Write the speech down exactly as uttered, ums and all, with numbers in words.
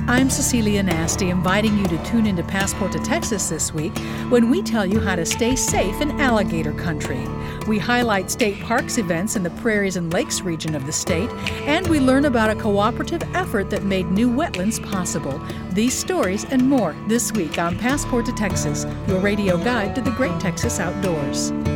I'm Cecilia Nasty, inviting you to tune into Passport to Texas this week when we tell you how to stay safe in alligator country. We highlight state parks events in the prairies and lakes region of the state, and we learn about a cooperative effort that made new wetlands possible. These stories and more this week on Passport to Texas, your radio guide to the great Texas outdoors.